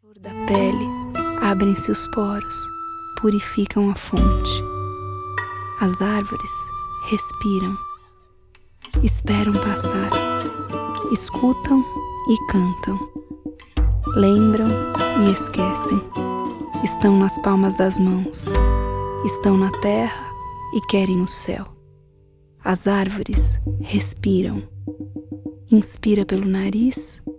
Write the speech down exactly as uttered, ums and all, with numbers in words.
flor da pele, abrem-se os poros, purificam a fonte. As árvores respiram, esperam passar, escutam e cantam, lembram e esquecem, estão nas palmas das mãos, estão na terra e querem o céu. As árvores respiram, inspira pelo nariz